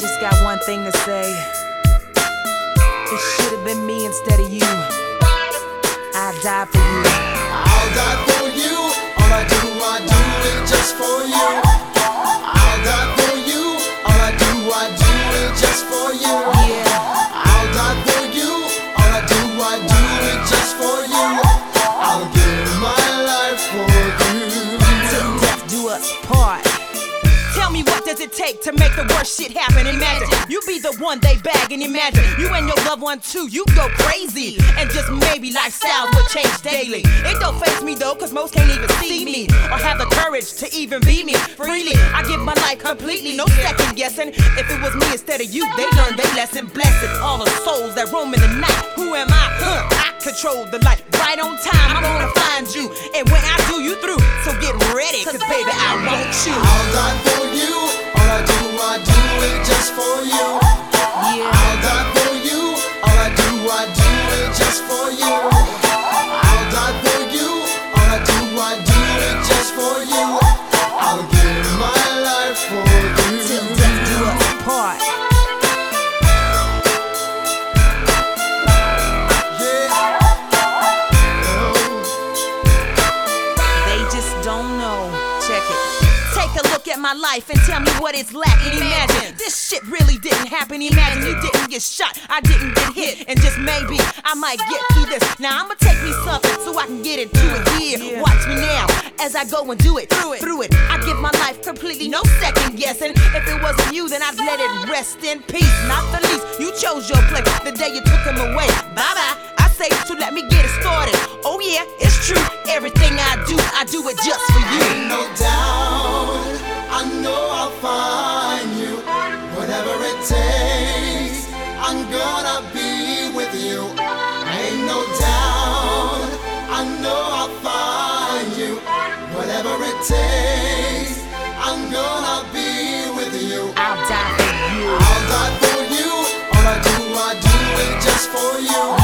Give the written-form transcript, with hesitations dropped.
just got one thing to say. It should have been me instead of you. I die for you. I'll die for you. All I do it just for you. I'll die for you. All I do it just for you. Yeah. I'll die for you. All I do it just for you. I'll give my life for you. Till death do us part. Tell me, what does it take to make the worst shit happen? Imagine you be the one they bag, and imagine you and your loved one too, you go crazy. And just maybe lifestyles will change daily. It don't faze me though, cause most can't even see me or have the courage to even be me freely. I give my life completely, no second guessing. If it was me instead of you, they learned their lesson. Blessed all the souls that roam in the night. Who am I? I control the light. Right on time, I'm gonna find you. And when I do, you through. So get ready, cause baby, I want you. I'll die for you. All I do it just for you. Yeah. I'll die for you. All I do it just for you. I'll die for you. All I do it just for you. I'll give my life for you. Till death do us part. They just don't know. Check it. Take a look at my life and tell me what it's lacking. Imagine this shit really didn't happen. Imagine you didn't get shot, I didn't get hit, and just maybe I might get through this. Now I'ma take me something so I can get into it. Yeah, watch me now as I go and do it. Through it, I give my life completely, no second guessing. If it wasn't you, then I'd let it rest in peace. Not the least, you chose your place the day you took him away. Bye bye. I say so, let me get it started. Oh yeah, it's true. Everything I do it just for you. Ain't no doubt, I know I'll find you. Whatever it takes, I'm gonna be with you. Ain't no doubt, I know I'll find you. Whatever it takes, I'm gonna be with you. I'll die for you. I'll die for you. All I do it just for you.